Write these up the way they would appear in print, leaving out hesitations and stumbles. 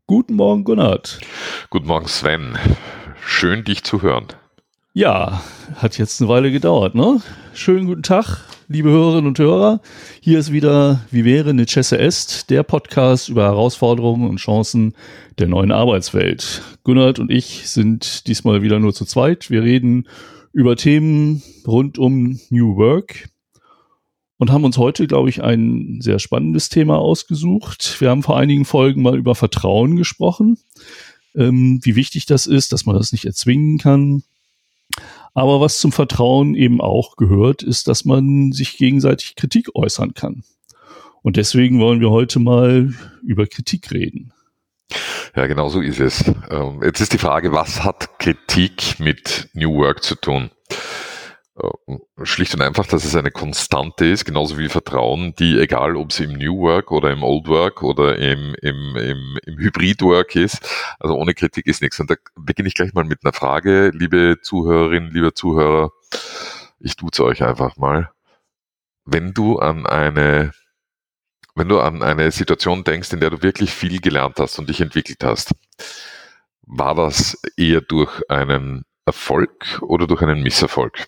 Guten Morgen, Gunnar. Guten Morgen, Sven. Schön, dich zu hören. Ja, hat jetzt eine Weile gedauert, ne? Schönen guten Tag, liebe Hörerinnen und Hörer. Hier ist wieder Vivere Necesse Est, der Podcast über Herausforderungen und Chancen der neuen Arbeitswelt. Gunnar und ich sind diesmal wieder nur zu zweit. Wir reden über Themen rund um New Work und haben uns heute, glaube ich, ein sehr spannendes Thema ausgesucht. Wir haben vor einigen Folgen mal über Vertrauen gesprochen, wie wichtig das ist, dass man das nicht erzwingen kann. Aber was zum Vertrauen eben auch gehört, ist, dass man sich gegenseitig Kritik äußern kann. Und deswegen wollen wir heute mal über Kritik reden. Ja, genau so ist es. Jetzt ist die Frage, was hat Kritik mit New Work zu tun? Schlicht und einfach, dass es eine Konstante ist, genauso wie Vertrauen, die, egal ob es im New Work oder im Old Work oder im Hybrid Work ist, also ohne Kritik ist nichts. Und da beginne ich gleich mal mit einer Frage, liebe Zuhörerinnen, lieber Zuhörer, ich duze euch einfach mal. Wenn du an eine Situation denkst, in der du wirklich viel gelernt hast und dich entwickelt hast, war das eher durch einen Erfolg oder durch einen Misserfolg?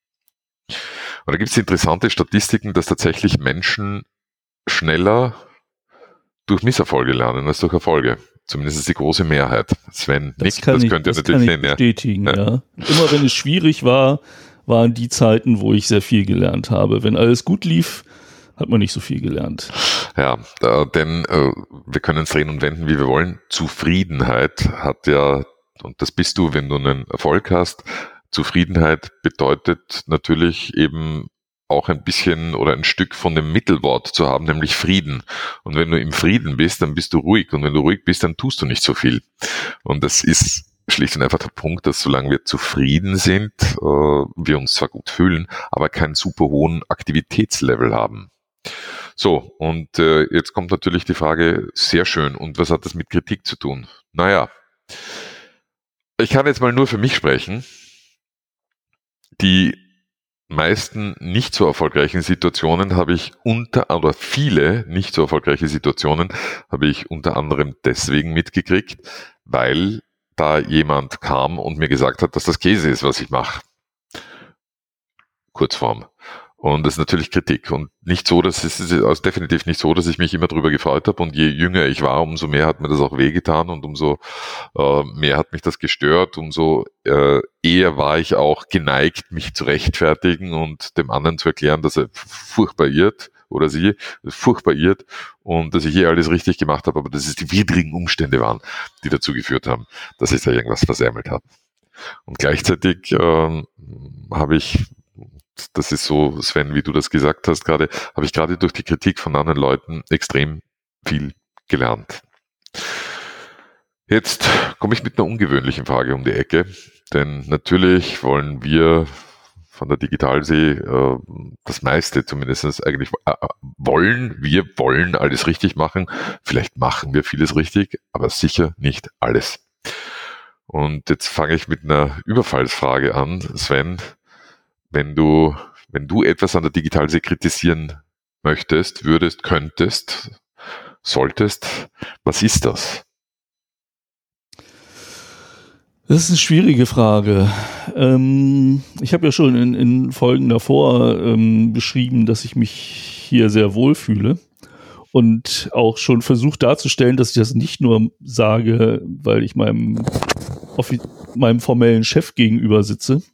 Und da gibt es interessante Statistiken, dass tatsächlich Menschen schneller durch Misserfolge lernen als durch Erfolge. Zumindest ist die große Mehrheit. Sven nickt, das könnt ihr natürlich sehen. Bestätigen, ja. Immer wenn es schwierig war, waren die Zeiten, wo ich sehr viel gelernt habe. Wenn alles gut lief, hat man nicht so viel gelernt. Ja, denn wir können es drehen und wenden, wie wir wollen. Zufriedenheit hat ja, und das bist du, wenn du einen Erfolg hast, Zufriedenheit bedeutet natürlich eben auch ein bisschen oder ein Stück von dem Mittelwort zu haben, nämlich Frieden. Und wenn du im Frieden bist, dann bist du ruhig. Und wenn du ruhig bist, dann tust du nicht so viel. Und das ist schlicht und einfach der Punkt, dass solange wir zufrieden sind, wir uns zwar gut fühlen, aber keinen super hohen Aktivitätslevel haben. So, und jetzt kommt natürlich die Frage, sehr schön, und was hat das mit Kritik zu tun? Naja, ich kann jetzt mal nur für mich sprechen. Die meisten nicht so erfolgreichen Situationen habe ich viele nicht so erfolgreiche Situationen habe ich unter anderem deswegen mitgekriegt, weil da jemand kam und mir gesagt hat, dass das Käse ist, was ich mache. Kurzform. Und das ist natürlich Kritik. Und nicht so, dass es ist also definitiv nicht so, dass ich mich immer drüber gefreut habe. Und je jünger ich war, umso mehr hat mir das auch wehgetan und umso mehr hat mich das gestört. Umso eher war ich auch geneigt, mich zu rechtfertigen und dem anderen zu erklären, dass er furchtbar irrt oder sie furchtbar irrt und dass ich hier alles richtig gemacht habe, aber dass es die widrigen Umstände waren, die dazu geführt haben, dass ich da irgendwas versemmelt habe. Und gleichzeitig habe ich, das ist so, Sven, wie du das gesagt hast gerade, habe ich gerade durch die Kritik von anderen Leuten extrem viel gelernt. Jetzt komme ich mit einer ungewöhnlichen Frage um die Ecke, denn natürlich wollen wir von der Digitalsee das meiste zumindest eigentlich wir wollen alles richtig machen. Vielleicht machen wir vieles richtig, aber sicher nicht alles. Und jetzt fange ich mit einer Überfallsfrage an, Sven. Wenn du etwas an der Digitalsee kritisieren möchtest, würdest, könntest, solltest, was ist das? Das ist eine schwierige Frage. Ich habe ja schon in Folgen davor beschrieben, dass ich mich hier sehr wohl fühle und auch schon versucht darzustellen, dass ich das nicht nur sage, weil ich meinem formellen Chef gegenüber sitze.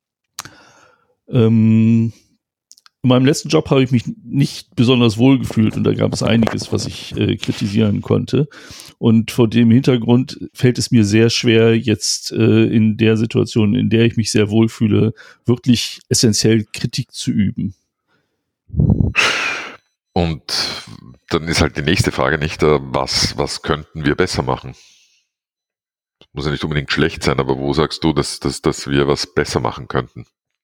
In meinem letzten Job habe ich mich nicht besonders wohl gefühlt und da gab es einiges, was ich kritisieren konnte. Und vor dem Hintergrund fällt es mir sehr schwer, jetzt in der Situation, in der ich mich sehr wohl fühle, wirklich essentiell Kritik zu üben. Und dann ist halt die nächste Frage nicht, was könnten wir besser machen? Muss ja nicht unbedingt schlecht sein, aber wo sagst du, dass wir was besser machen könnten?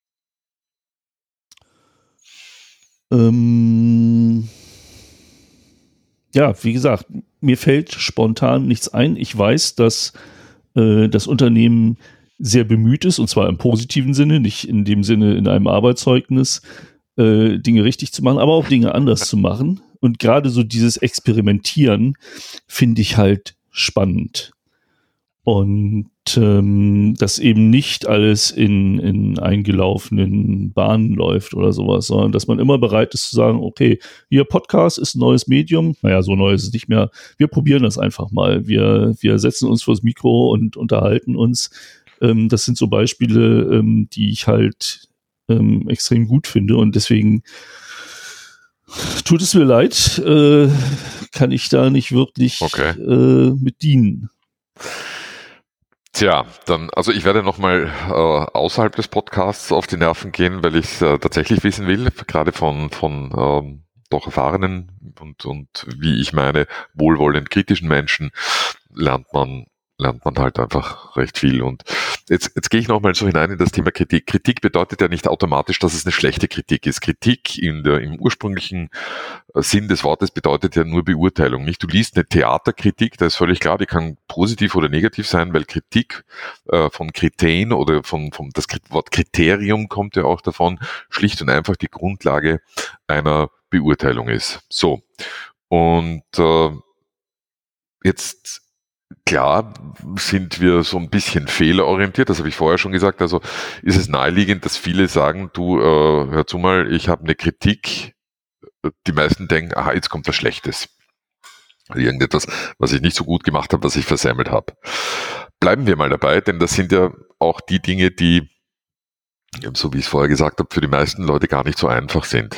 Ja, wie gesagt, mir fällt spontan nichts ein. Ich weiß, dass das Unternehmen sehr bemüht ist, und zwar im positiven Sinne, nicht in dem Sinne in einem Arbeitszeugnis, Dinge richtig zu machen, aber auch Dinge anders zu machen. Und gerade so dieses Experimentieren finde ich halt spannend. Und dass eben nicht alles in eingelaufenen Bahnen läuft oder sowas, sondern dass man immer bereit ist zu sagen, okay, hier Podcast ist ein neues Medium, naja, so neu ist es nicht mehr, wir probieren das einfach mal, wir setzen uns vors Mikro und unterhalten uns. Das sind so Beispiele, die ich halt extrem gut finde und deswegen tut es mir leid, kann ich da nicht wirklich mit dienen. Tja, dann, also ich werde nochmal außerhalb des Podcasts auf die Nerven gehen, weil ich tatsächlich wissen will, gerade von doch erfahrenen und wie ich meine, wohlwollend kritischen Menschen lernt man halt einfach recht viel. Und jetzt gehe ich nochmal so hinein in das Thema Kritik. Kritik bedeutet ja nicht automatisch, dass es eine schlechte Kritik ist. Kritik im ursprünglichen Sinn des Wortes bedeutet ja nur Beurteilung. Nicht? Du liest eine Theaterkritik, da ist völlig klar, die kann positiv oder negativ sein, weil Kritik von Kriterien oder das Wort Kriterium kommt ja auch davon, schlicht und einfach die Grundlage einer Beurteilung ist. So. Und jetzt klar sind wir so ein bisschen fehlerorientiert, das habe ich vorher schon gesagt, also ist es naheliegend, dass viele sagen, du, hör zu mal, ich habe eine Kritik, die meisten denken, aha, jetzt kommt was Schlechtes. Irgendetwas, was ich nicht so gut gemacht habe, was ich versemmelt habe. Bleiben wir mal dabei, denn das sind ja auch die Dinge, die, so wie ich es vorher gesagt habe, für die meisten Leute gar nicht so einfach sind.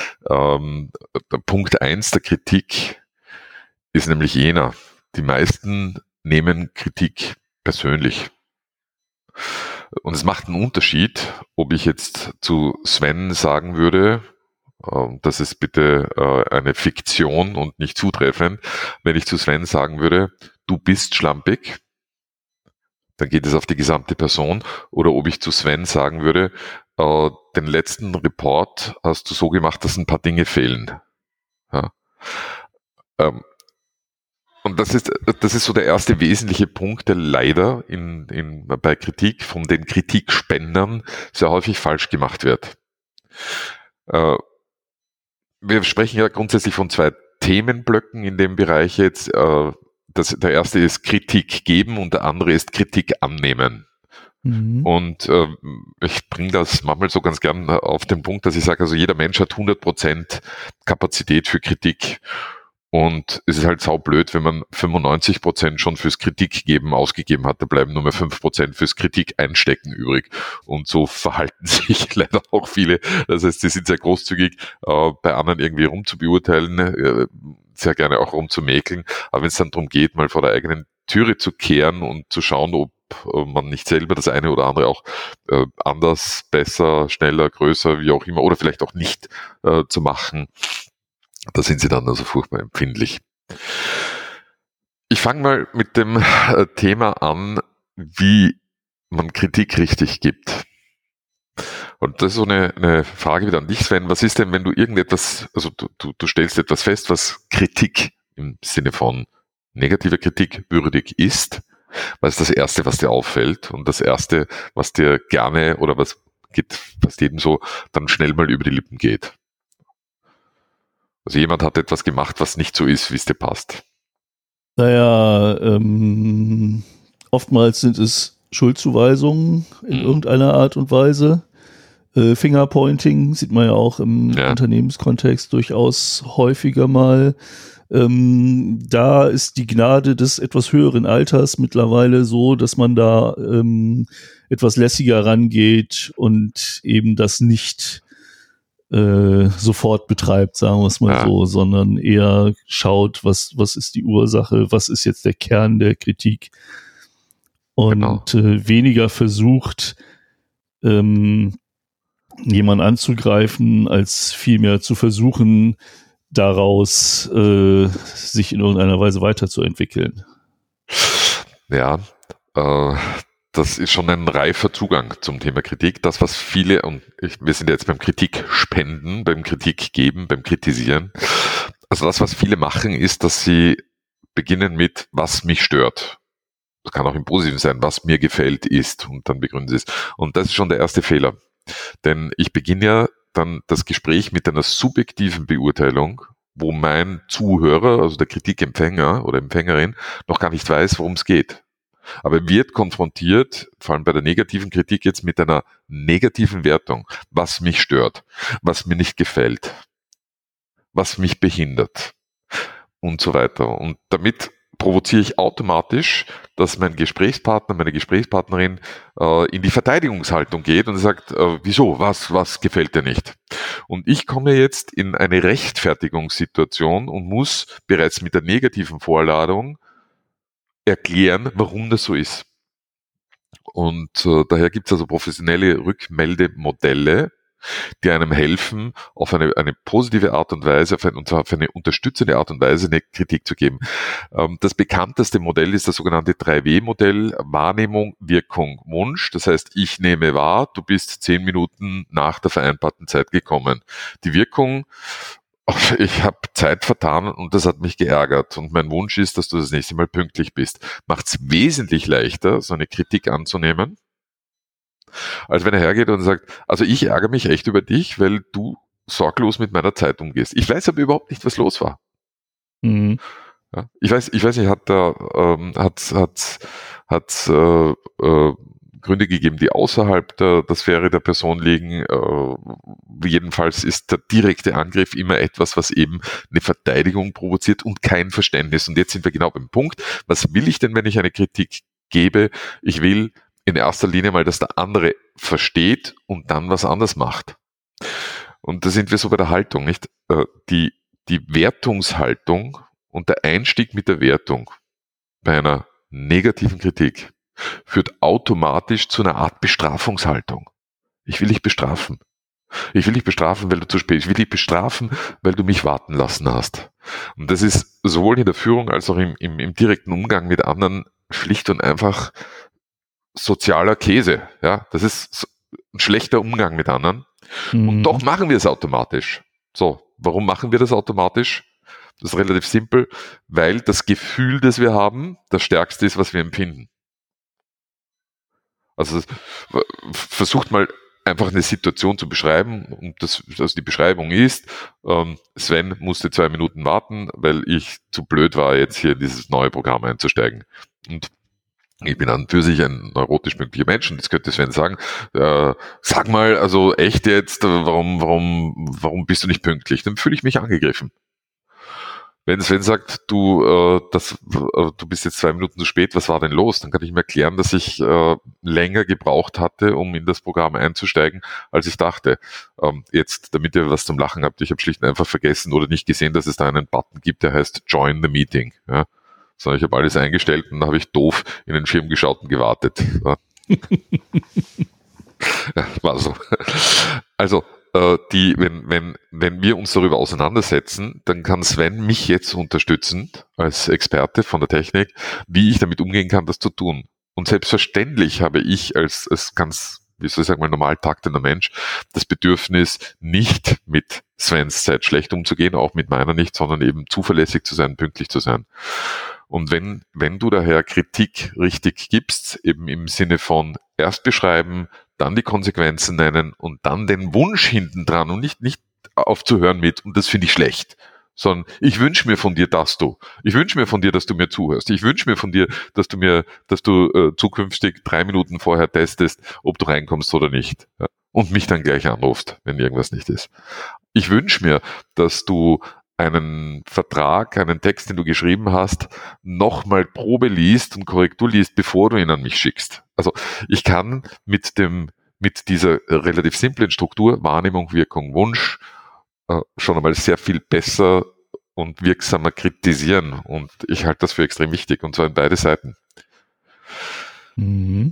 Punkt 1 der Kritik ist nämlich jener, die meisten nehmen Kritik persönlich. Und es macht einen Unterschied, ob ich jetzt zu Sven sagen würde, das ist bitte eine Fiktion und nicht zutreffend, wenn ich zu Sven sagen würde, du bist schlampig, dann geht es auf die gesamte Person, oder ob ich zu Sven sagen würde, den letzten Report hast du so gemacht, dass ein paar Dinge fehlen. Ja. Und das ist so der erste wesentliche Punkt, der leider bei Kritik von den Kritikspendern sehr häufig falsch gemacht wird. Wir sprechen ja grundsätzlich von 2 Themenblöcken in dem Bereich jetzt. Der erste ist Kritik geben und der andere ist Kritik annehmen. Mhm. Und ich bringe das manchmal so ganz gern auf den Punkt, dass ich sage, also jeder Mensch hat 100% Kapazität für Kritik. Und es ist halt saublöd, wenn man 95% schon fürs Kritikgeben ausgegeben hat, da bleiben nur mehr 5% fürs Kritik einstecken übrig. Und so verhalten sich leider auch viele. Das heißt, sie sind sehr großzügig, bei anderen irgendwie rumzubeurteilen, sehr gerne auch rumzumäkeln. Aber wenn es dann darum geht, mal vor der eigenen Türe zu kehren und zu schauen, ob man nicht selber das eine oder andere auch anders, besser, schneller, größer, wie auch immer, oder vielleicht auch nicht zu machen, da sind sie dann also furchtbar empfindlich. Ich fange mal mit dem Thema an, wie man Kritik richtig gibt. Und das ist so eine Frage wieder an dich, Sven. Was ist denn, wenn du irgendetwas, also du stellst etwas fest, was Kritik im Sinne von negativer Kritik würdig ist? Was ist das Erste, was dir auffällt? Und das Erste, was dir gerne oder was jedem so dann schnell mal über die Lippen geht? Also jemand hat etwas gemacht, was nicht so ist, wie es dir passt. Naja, oftmals sind es Schuldzuweisungen in irgendeiner Art und Weise. Fingerpointing sieht man ja auch im Unternehmenskontext durchaus häufiger mal. Da ist die Gnade des etwas höheren Alters mittlerweile so, dass man da etwas lässiger rangeht und eben das nicht sofort betreibt, sagen wir es mal so, sondern eher schaut, was ist die Ursache, was ist jetzt der Kern der Kritik und weniger versucht, jemanden anzugreifen, als vielmehr zu versuchen, daraus sich in irgendeiner Weise weiterzuentwickeln. Ja, das ist schon ein reifer Zugang zum Thema Kritik. Das, was viele, und wir sind jetzt beim Kritikspenden, beim Kritikgeben, beim Kritisieren. Also das, was viele machen, ist, dass sie beginnen mit, was mich stört. Das kann auch im Positiven sein, was mir gefällt ist, und dann begründen sie es. Und das ist schon der erste Fehler. Denn ich beginne ja dann das Gespräch mit einer subjektiven Beurteilung, wo mein Zuhörer, also der Kritikempfänger oder Empfängerin, noch gar nicht weiß, worum es geht. Aber er wird konfrontiert, vor allem bei der negativen Kritik jetzt, mit einer negativen Wertung, was mich stört, was mir nicht gefällt, was mich behindert und so weiter. Und damit provoziere ich automatisch, dass mein Gesprächspartner, meine Gesprächspartnerin in die Verteidigungshaltung geht und sagt, wieso, was gefällt dir nicht? Und ich komme jetzt in eine Rechtfertigungssituation und muss bereits mit der negativen Vorladung erklären, warum das so ist. Und daher gibt es also professionelle Rückmeldemodelle, die einem helfen, auf eine positive Art und Weise, und zwar auf eine unterstützende Art und Weise eine Kritik zu geben. Das bekannteste Modell ist das sogenannte 3W-Modell, Wahrnehmung, Wirkung, Wunsch. Das heißt, ich nehme wahr, du bist 10 Minuten nach der vereinbarten Zeit gekommen. Die Wirkung, ich habe Zeit vertan und das hat mich geärgert. Und mein Wunsch ist, dass du das nächste Mal pünktlich bist. Macht es wesentlich leichter, so eine Kritik anzunehmen, als wenn er hergeht und sagt, also ich ärgere mich echt über dich, weil du sorglos mit meiner Zeit umgehst. Ich weiß aber überhaupt nicht, was los war. Mhm. Ja, ich weiß nicht, hat Gründe gegeben, die außerhalb der Sphäre der Person liegen. Jedenfalls ist der direkte Angriff immer etwas, was eben eine Verteidigung provoziert und kein Verständnis. Und jetzt sind wir genau beim Punkt. Was will ich denn, wenn ich eine Kritik gebe? Ich will in erster Linie mal, dass der andere versteht und dann was anders macht. Und da sind wir so bei der Haltung, nicht? Die Wertungshaltung und der Einstieg mit der Wertung bei einer negativen Kritik führt automatisch zu einer Art Bestrafungshaltung. Ich will dich bestrafen. Ich will dich bestrafen, weil du zu spät bist. Ich will dich bestrafen, weil du mich warten lassen hast. Und das ist sowohl in der Führung als auch im direkten Umgang mit anderen schlicht und einfach sozialer Käse. Ja, das ist ein schlechter Umgang mit anderen. Und doch machen wir es automatisch. So, warum machen wir das automatisch? Das ist relativ simpel, weil das Gefühl, das wir haben, das Stärkste ist, was wir empfinden. Also versucht mal einfach eine Situation zu beschreiben und die Beschreibung ist, Sven musste 2 Minuten warten, weil ich zu blöd war, jetzt hier in dieses neue Programm einzusteigen. Und ich bin an und für sich ein neurotisch möglicher Mensch und jetzt könnte Sven sagen, sag mal, also echt jetzt, warum bist du nicht pünktlich? Dann fühle ich mich angegriffen. Wenn Sven sagt, du bist jetzt 2 Minuten zu spät, was war denn los? Dann kann ich ihm erklären, dass ich länger gebraucht hatte, um in das Programm einzusteigen, als ich dachte. Jetzt, damit ihr was zum Lachen habt, ich habe schlicht und einfach vergessen oder nicht gesehen, dass es da einen Button gibt, der heißt Join the Meeting. Ja? Sondern ich habe alles eingestellt und dann habe ich doof in den Schirm geschaut und gewartet. Ja. Ja, war so. Also, wenn wir uns darüber auseinandersetzen, dann kann Sven mich jetzt unterstützen als Experte von der Technik, wie ich damit umgehen kann, das zu tun. Und selbstverständlich habe ich als ganz, wie soll ich sagen, mal normal taktender Mensch das Bedürfnis, nicht mit Svens Zeit schlecht umzugehen, auch mit meiner nicht, sondern eben zuverlässig zu sein, pünktlich zu sein. Und wenn du daher Kritik richtig gibst, eben im Sinne von erst beschreiben, dann die Konsequenzen nennen und dann den Wunsch hinten dran und nicht aufzuhören mit, und das finde ich schlecht, sondern ich wünsche mir von dir, dass du mir zuhörst. Ich wünsche mir von dir, dass du zukünftig 3 Minuten vorher testest, ob du reinkommst oder nicht. Ja? Und mich dann gleich anrufst, wenn irgendwas nicht ist. Ich wünsche mir, dass du einen Vertrag, einen Text, den du geschrieben hast, nochmal Probe liest und Korrektur liest, bevor du ihn an mich schickst. Also ich kann mit dieser relativ simplen Struktur, Wahrnehmung, Wirkung, Wunsch, schon einmal sehr viel besser und wirksamer kritisieren. Und ich halte das für extrem wichtig, und zwar in beide Seiten. Mhm.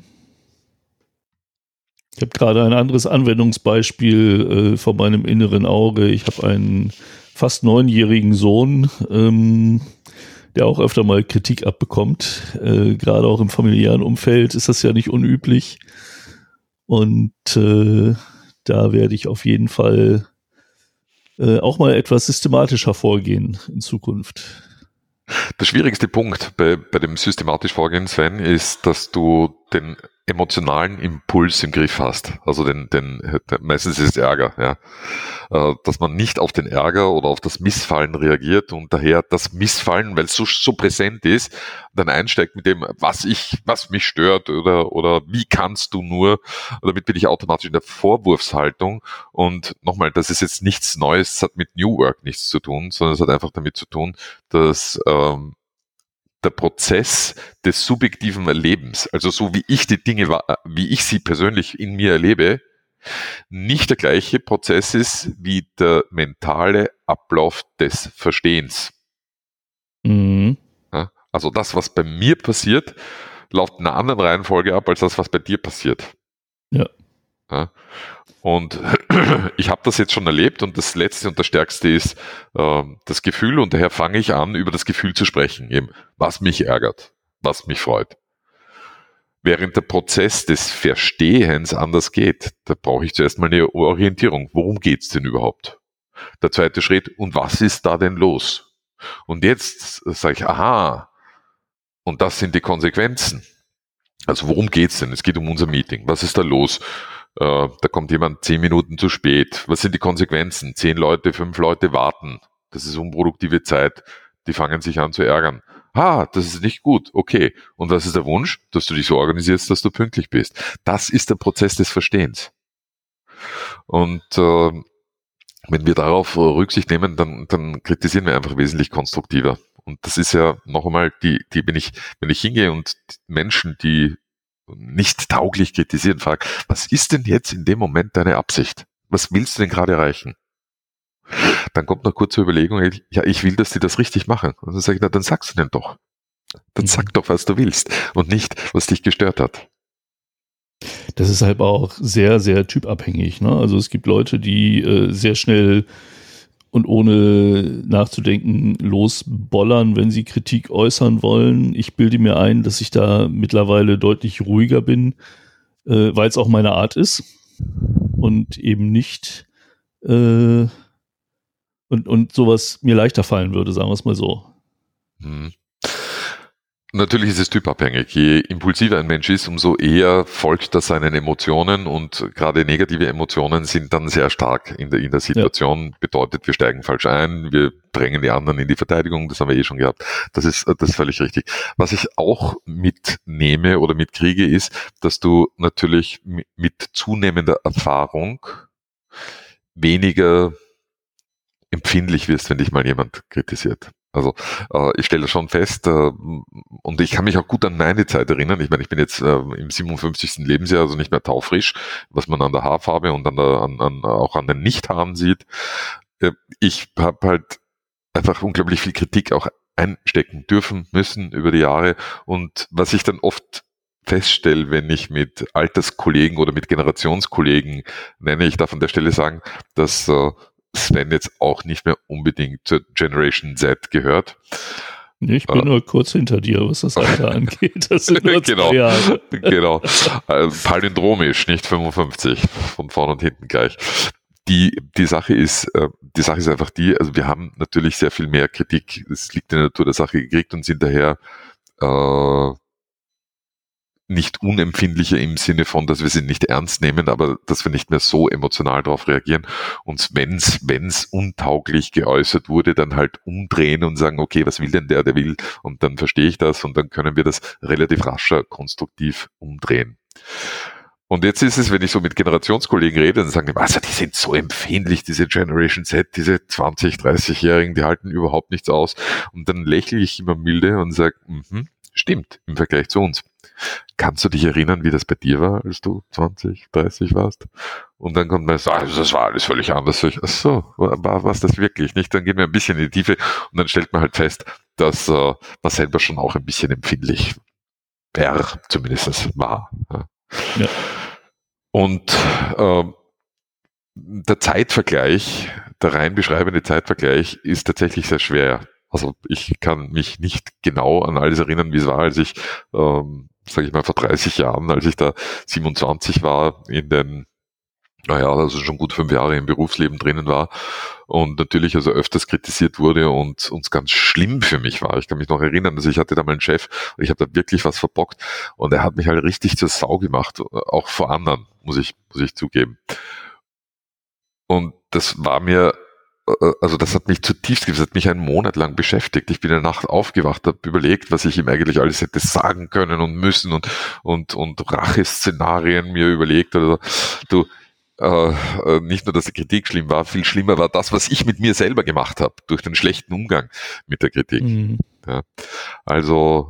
Ich habe gerade ein anderes Anwendungsbeispiel vor meinem inneren Auge. Ich habe einen fast 9-jährigen Sohn, der auch öfter mal Kritik abbekommt. Gerade auch im familiären Umfeld ist das ja nicht unüblich. Und da werde ich auf jeden Fall auch mal etwas systematischer vorgehen in Zukunft. Der schwierigste Punkt bei dem systematisch Vorgehen, Sven, ist, dass du den emotionalen Impuls im Griff hast, also meistens ist es Ärger, ja, dass man nicht auf den Ärger oder auf das Missfallen reagiert und daher das Missfallen, weil es so präsent ist, dann einsteigt mit dem, was mich stört oder wie kannst du nur, damit bin ich automatisch in der Vorwurfshaltung. Und nochmal, das ist jetzt nichts Neues, es hat mit New Work nichts zu tun, sondern es hat einfach damit zu tun, dass der Prozess des subjektiven Erlebens, also so wie ich die Dinge, wie ich sie persönlich in mir erlebe, nicht der gleiche Prozess ist wie der mentale Ablauf des Verstehens. Mhm. Ja, also das, was bei mir passiert, läuft in einer anderen Reihenfolge ab, als das, was bei dir passiert. Ja. Ja, und ich habe das jetzt schon erlebt und das Letzte und das Stärkste ist das Gefühl und daher fange ich an, über das Gefühl zu sprechen, eben was mich ärgert, was mich freut. Während der Prozess des Verstehens anders geht, da brauche ich zuerst mal eine Orientierung. Worum geht's denn überhaupt? Der zweite Schritt, und was ist da denn los? Und jetzt sage ich, aha, und das sind die Konsequenzen. Also worum geht's denn? Es geht um unser Meeting. Was ist da los? Da kommt jemand 10 Minuten zu spät. Was sind die Konsequenzen? 10 Leute, 5 Leute warten. Das ist unproduktive Zeit. Die fangen sich an zu ärgern. Das ist nicht gut. Okay. Und was ist der Wunsch? Dass du dich so organisierst, dass du pünktlich bist. Das ist der Prozess des Verstehens. Und wenn wir darauf Rücksicht nehmen, dann kritisieren wir einfach wesentlich konstruktiver. Und das ist ja noch einmal wenn ich hingehe und Menschen, die nicht tauglich kritisieren, frage, was ist denn jetzt in dem Moment deine Absicht? Was willst du denn gerade erreichen? Dann kommt noch kurze Überlegung, ja, ich will, dass die das richtig machen. Und dann sage ich, na, dann sagst du denn doch. Dann sag doch, was du willst und nicht, was dich gestört hat. Das ist halt auch sehr, sehr typabhängig, ne? Also es gibt Leute, die sehr schnell und ohne nachzudenken losbollern, wenn sie Kritik äußern wollen. Ich bilde mir ein, dass ich da mittlerweile deutlich ruhiger bin, weil es auch meine Art ist und eben nicht und sowas mir leichter fallen würde, sagen wir es mal so. Natürlich ist es typabhängig. Je impulsiver ein Mensch ist, umso eher folgt das seinen Emotionen und gerade negative Emotionen sind dann sehr stark in der Situation. Ja. Bedeutet, wir steigen falsch ein, wir drängen die anderen in die Verteidigung, das haben wir schon gehabt. Das ist völlig richtig. Was ich auch mitnehme oder mitkriege, ist, dass du natürlich mit zunehmender Erfahrung weniger empfindlich wirst, wenn dich mal jemand kritisiert. Also ich stelle das schon fest und ich kann mich auch gut an meine Zeit erinnern. Ich meine, ich bin jetzt im 57. Lebensjahr, also nicht mehr taufrisch, was man an der Haarfarbe und auch an den Nichthaaren sieht. Ich habe halt einfach unglaublich viel Kritik auch einstecken dürfen müssen über die Jahre. Und was ich dann oft feststelle, wenn ich mit Alterskollegen oder mit Generationskollegen nenne, ich darf an der Stelle sagen, dass Sven jetzt auch nicht mehr unbedingt zur Generation Z gehört. Ich bin nur kurz hinter dir, was das Alter angeht. Das sind nur 2 Jahre. Genau. Palindromisch, nicht 55, von vorn und hinten gleich. Die Sache ist einfach die, also wir haben natürlich sehr viel mehr Kritik, es liegt in der Natur der Sache, gekriegt und sind daher nicht unempfindlicher im Sinne von, dass wir sie nicht ernst nehmen, aber dass wir nicht mehr so emotional darauf reagieren. Und wenn's untauglich geäußert wurde, dann halt umdrehen und sagen, okay, was will denn der will? Und dann verstehe ich das und dann können wir das relativ rascher konstruktiv umdrehen. Und jetzt ist es, wenn ich so mit Generationskollegen rede, dann sagen die, also die sind so empfindlich, diese Generation Z, diese 20-, 30-Jährigen, die halten überhaupt nichts aus. Und dann lächle ich immer milde und sage, stimmt, im Vergleich zu uns. Kannst du dich erinnern, wie das bei dir war, als du 20, 30 warst? Und dann kommt man so, das war alles völlig anders. Ach so, war es das wirklich nicht? Dann geht man ein bisschen in die Tiefe und dann stellt man halt fest, dass man selber schon auch ein bisschen empfindlich zumindest war. Ja. Und der Zeitvergleich, der rein beschreibende Zeitvergleich ist tatsächlich sehr schwer. Also ich kann mich nicht genau an alles erinnern, wie es war, als ich, sage ich mal, vor 30 Jahren, als ich da 27 war, in den naja, also schon gut 5 Jahre im Berufsleben drinnen war und natürlich also öfters kritisiert wurde und uns ganz schlimm für mich war. Ich kann mich noch erinnern, also ich hatte da mal einen Chef und ich habe da wirklich was verbockt und er hat mich halt richtig zur Sau gemacht, auch vor anderen, muss ich zugeben. Und das war mir, also das hat mich zutiefst, das hat mich einen Monat lang beschäftigt. Ich bin in der Nacht aufgewacht, habe überlegt, was ich ihm eigentlich alles hätte sagen können und müssen und Racheszenarien mir überlegt oder so. Nicht nur, dass die Kritik schlimm war, viel schlimmer war das, was ich mit mir selber gemacht habe, durch den schlechten Umgang mit der Kritik. Mhm. Ja. Also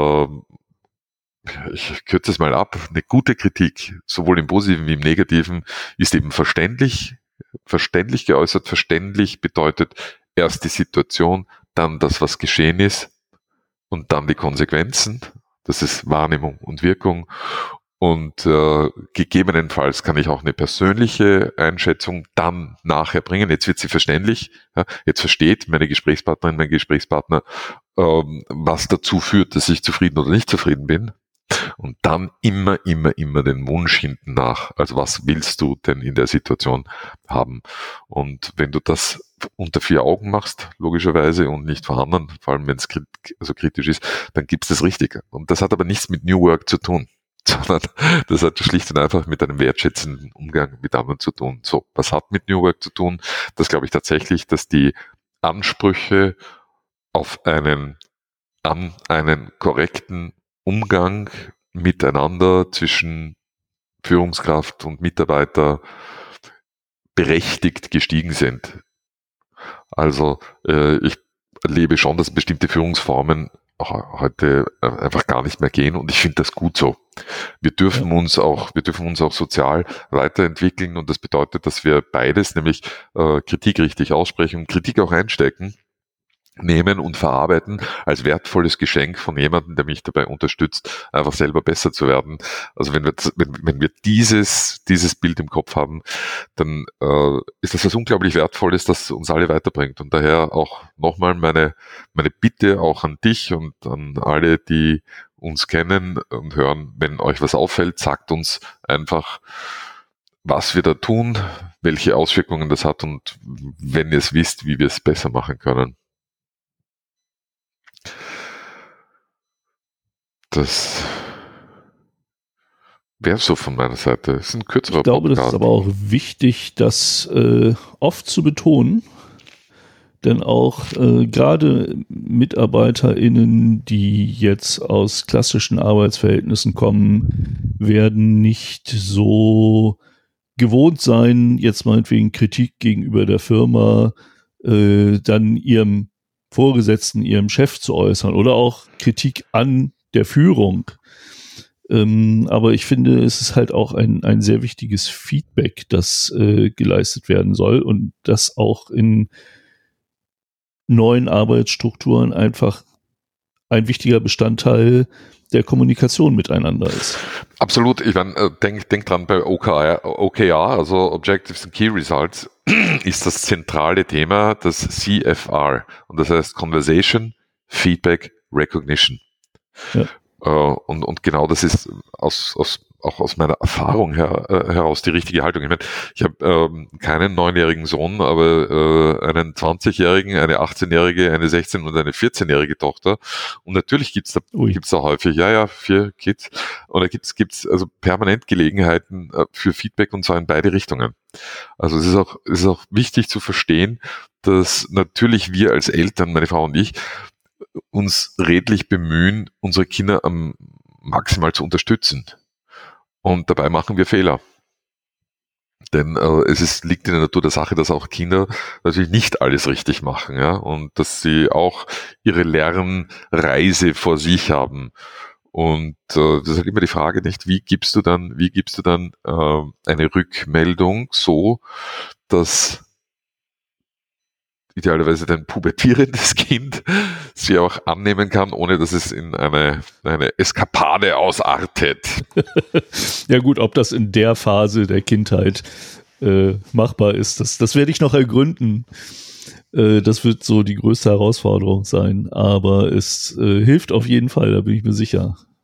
ich kürze es mal ab, eine gute Kritik, sowohl im Positiven wie im Negativen, ist eben verständlich geäußert. Verständlich bedeutet erst die Situation, dann das, was geschehen ist und dann die Konsequenzen. Das ist Wahrnehmung und Wirkung. Und gegebenenfalls kann ich auch eine persönliche Einschätzung dann nachher bringen. Jetzt wird sie verständlich. Ja, jetzt versteht meine Gesprächspartnerin, mein Gesprächspartner, was dazu führt, dass ich zufrieden oder nicht zufrieden bin. Und dann immer den Wunsch hinten nach. Also was willst du denn in der Situation haben? Und wenn du das unter 4 Augen machst, logischerweise, und nicht vor anderen, vor allem wenn es kritisch ist, dann gibt's das richtig. Und das hat aber nichts mit New Work zu tun, sondern das hat schlicht und einfach mit einem wertschätzenden Umgang mit anderen zu tun. So, was hat mit New Work zu tun? Das glaube ich tatsächlich, dass die Ansprüche an einen korrekten Umgang miteinander zwischen Führungskraft und Mitarbeiter berechtigt gestiegen sind. Also ich erlebe schon, dass bestimmte Führungsformen heute einfach gar nicht mehr gehen und ich finde das gut so. Wir dürfen uns auch sozial weiterentwickeln und das bedeutet, dass wir beides, nämlich Kritik richtig aussprechen und Kritik auch einstecken, nehmen und verarbeiten als wertvolles Geschenk von jemandem, der mich dabei unterstützt, einfach selber besser zu werden. Also wenn wir dieses Bild im Kopf haben, dann ist das was unglaublich Wertvolles, das uns alle weiterbringt. Und daher auch nochmal meine Bitte auch an dich und an alle, die uns kennen und hören, wenn euch was auffällt, sagt uns einfach, was wir da tun, welche Auswirkungen das hat und wenn ihr es wisst, wie wir es besser machen können. Das wäre so von meiner Seite. Das ist ein kürzerer Podcast. Ich glaube, Podcast. das ist aber auch wichtig, das oft zu betonen, denn auch gerade MitarbeiterInnen, die jetzt aus klassischen Arbeitsverhältnissen kommen, werden nicht so gewohnt sein, jetzt meinetwegen Kritik gegenüber der Firma dann ihrem Vorgesetzten, ihrem Chef zu äußern oder auch Kritik an der Führung. Aber ich finde, es ist halt auch ein sehr wichtiges Feedback, das geleistet werden soll und das auch in neuen Arbeitsstrukturen einfach ein wichtiger Bestandteil der Kommunikation miteinander ist. Absolut. Ich meine, denk dran, bei OKR, also Objectives and Key Results, ist das zentrale Thema das CFR. Und das heißt Conversation, Feedback, Recognition. Ja. Und genau das ist auch aus meiner Erfahrung heraus die richtige Haltung. Ich meine, ich habe keinen 9-jährigen Sohn, aber einen 20-jährigen, eine 18-jährige, eine 16- und eine 14-jährige Tochter. Und natürlich gibt's da häufig, 4 Kids. Und da gibt's also permanent Gelegenheiten für Feedback und zwar in beide Richtungen. Also es ist auch wichtig zu verstehen, dass natürlich wir als Eltern, meine Frau und ich, uns redlich bemühen, unsere Kinder maximal zu unterstützen. Und dabei machen wir Fehler. Denn liegt in der Natur der Sache, dass auch Kinder natürlich nicht alles richtig machen, ja, und dass sie auch ihre Lernreise vor sich haben. Und das ist halt immer die Frage, nicht, wie gibst du dann eine Rückmeldung so, dass idealerweise dein pubertierendes Kind sie auch annehmen kann, ohne dass es in eine Eskapade ausartet. Ja gut, ob das in der Phase der Kindheit machbar ist, das werde ich noch ergründen. Das wird so die größte Herausforderung sein, aber es hilft auf jeden Fall, da bin ich mir sicher.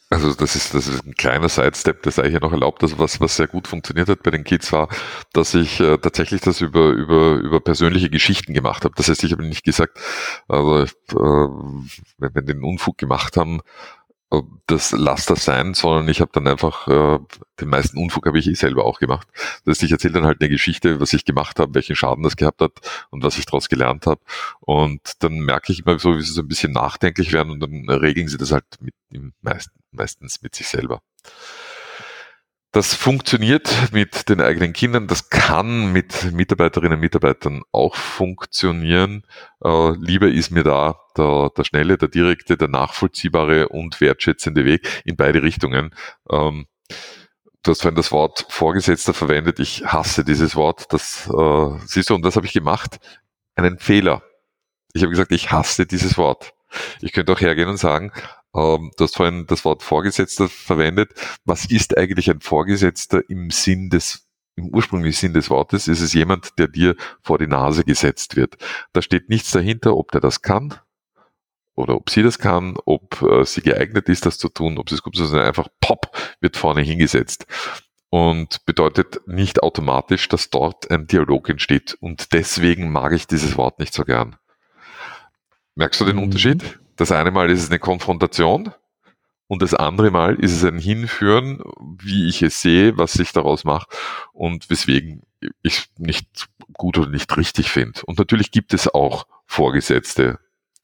Also das ist ein kleiner Sidestep, der sei hier noch erlaubt. Also was sehr gut funktioniert hat bei den Kids war, dass ich tatsächlich das über persönliche Geschichten gemacht habe. Das heißt, ich habe nicht gesagt, also wenn wir den Unfug gemacht haben, lass das sein, sondern ich habe dann einfach, den meisten Unfug habe ich selber auch gemacht. Das heißt, ich erzähle dann halt eine Geschichte, was ich gemacht habe, welchen Schaden das gehabt hat und was ich daraus gelernt habe. Und dann merke ich immer so, wie sie so ein bisschen nachdenklich werden und dann regeln sie das halt meistens mit sich selber. Das funktioniert mit den eigenen Kindern, das kann mit Mitarbeiterinnen und Mitarbeitern auch funktionieren. Lieber ist mir da der schnelle, der direkte, der nachvollziehbare und wertschätzende Weg in beide Richtungen. Du hast vorhin das Wort Vorgesetzter verwendet. Ich hasse dieses Wort. Das siehst du, und das habe ich gemacht. Einen Fehler. Ich habe gesagt, ich hasse dieses Wort. Ich könnte auch hergehen und sagen, du hast vorhin das Wort Vorgesetzter verwendet. Was ist eigentlich ein Vorgesetzter im ursprünglichen Sinn des Wortes? Ist es jemand, der dir vor die Nase gesetzt wird? Da steht nichts dahinter, ob der das kann oder ob sie das kann, ob sie geeignet ist, das zu tun, ob sie es gut ist, sondern einfach pop, wird vorne hingesetzt. Und bedeutet nicht automatisch, dass dort ein Dialog entsteht. Und deswegen mag ich dieses Wort nicht so gern. Merkst du den Unterschied? Das eine Mal ist es eine Konfrontation und das andere Mal ist es ein Hinführen, wie ich es sehe, was ich daraus mache und weswegen ich es nicht gut oder nicht richtig finde. Und natürlich gibt es auch Vorgesetzte.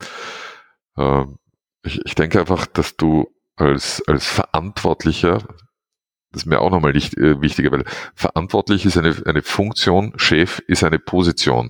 Ich denke einfach, dass du als Verantwortlicher, das ist mir auch nochmal wichtiger, weil verantwortlich ist eine Funktion, Chef ist eine Position.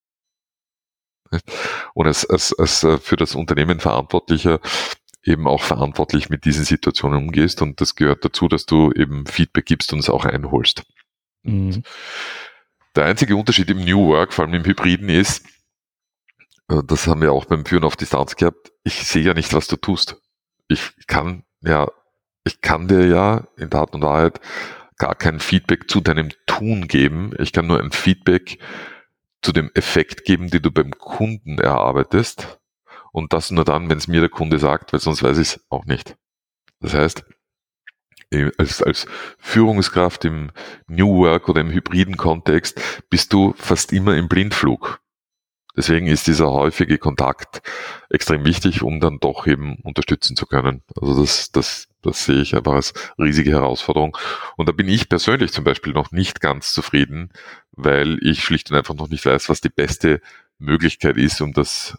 Und als für das Unternehmen Verantwortlicher eben auch verantwortlich mit diesen Situationen umgehst. Und das gehört dazu, dass du eben Feedback gibst und es auch einholst. Mhm. Der einzige Unterschied im New Work, vor allem im Hybriden, ist, das haben wir auch beim Führen auf Distanz gehabt, ich sehe ja nicht, was du tust. Ich kann dir ja in Tat und Wahrheit gar kein Feedback zu deinem Tun geben. Ich kann nur ein Feedback zu dem Effekt geben, den du beim Kunden erarbeitest. Und das nur dann, wenn es mir der Kunde sagt, weil sonst weiß ich es auch nicht. Das heißt, als Führungskraft im New Work oder im hybriden Kontext bist du fast immer im Blindflug. Deswegen ist dieser häufige Kontakt extrem wichtig, um dann doch eben unterstützen zu können. Also das sehe ich einfach als riesige Herausforderung. Und da bin ich persönlich zum Beispiel noch nicht ganz zufrieden, weil ich schlicht und einfach noch nicht weiß, was die beste Möglichkeit ist, um das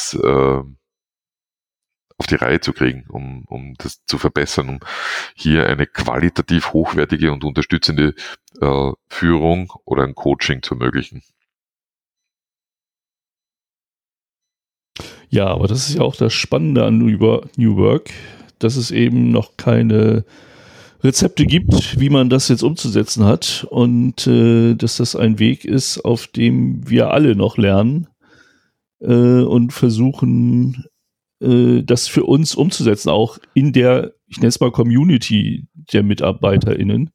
auf die Reihe zu kriegen, um das zu verbessern, um hier eine qualitativ hochwertige und unterstützende Führung oder ein Coaching zu ermöglichen. Ja, aber das ist ja auch das Spannende an New Work, dass es eben noch keine Rezepte gibt, wie man das jetzt umzusetzen hat und dass das ein Weg ist, auf dem wir alle noch lernen und versuchen, das für uns umzusetzen, auch in der, ich nenne es mal Community der MitarbeiterInnen.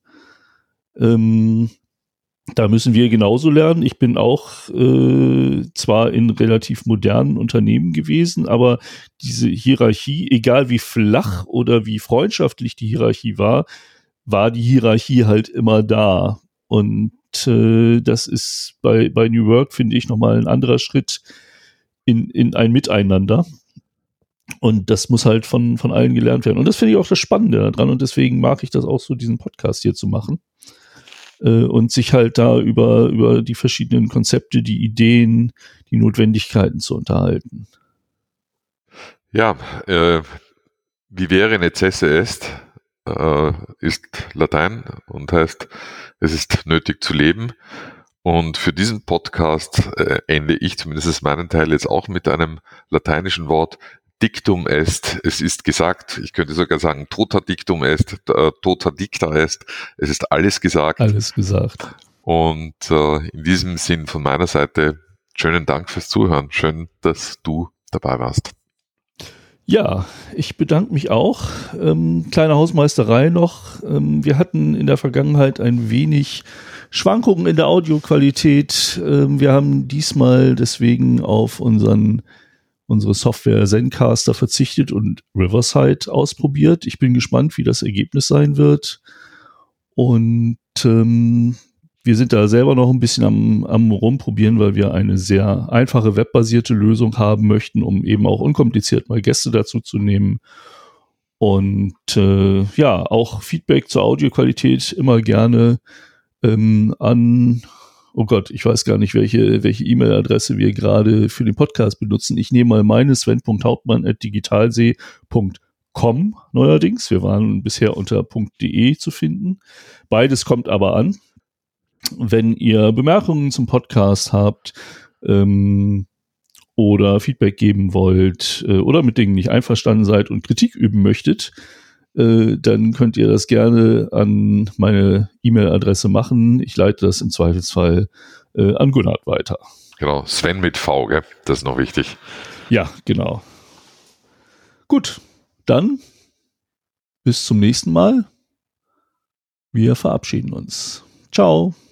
Da müssen wir genauso lernen. Ich bin auch zwar in relativ modernen Unternehmen gewesen, aber diese Hierarchie, egal wie flach oder wie freundschaftlich die Hierarchie war die Hierarchie halt immer da. Und das ist bei New Work, finde ich, nochmal ein anderer Schritt in ein Miteinander. Und das muss halt von allen gelernt werden. Und das finde ich auch das Spannende daran. Und deswegen mag ich das auch so, diesen Podcast hier zu machen. Und sich halt da über die verschiedenen Konzepte, die Ideen, die Notwendigkeiten zu unterhalten. Ja, vivere necesse est ist Latein und heißt, es ist nötig zu leben. Und für diesen Podcast ende ich zumindest meinen Teil jetzt auch mit einem lateinischen Wort. Dictum est, es ist gesagt, ich könnte sogar sagen, tota dictum est, tota dicta est, es ist alles gesagt. Alles gesagt. Und in diesem Sinn von meiner Seite, schönen Dank fürs Zuhören, schön, dass du dabei warst. Ja, ich bedanke mich auch. Kleine Hausmeisterei noch. Wir hatten in der Vergangenheit ein wenig Schwankungen in der Audioqualität. Wir haben diesmal deswegen auf unseren unsere Software Zencaster verzichtet und Riverside ausprobiert. Ich bin gespannt, wie das Ergebnis sein wird. Und wir sind da selber noch ein bisschen am Rumprobieren, weil wir eine sehr einfache webbasierte Lösung haben möchten, um eben auch unkompliziert mal Gäste dazu zu nehmen. Und auch Feedback zur Audioqualität immer gerne an, oh Gott, ich weiß gar nicht, welche E-Mail-Adresse wir gerade für den Podcast benutzen. Ich nehme mal meine, sven.hauptmann@digitalsee.com neuerdings. Wir waren bisher unter .de zu finden. Beides kommt aber an. Wenn ihr Bemerkungen zum Podcast habt, oder Feedback geben wollt oder mit Dingen nicht einverstanden seid und Kritik üben möchtet, dann könnt ihr das gerne an meine E-Mail-Adresse machen. Ich leite das im Zweifelsfall an Gunnar weiter. Genau, Sven mit V, gell? Das ist noch wichtig. Ja, genau. Gut, dann bis zum nächsten Mal. Wir verabschieden uns. Ciao.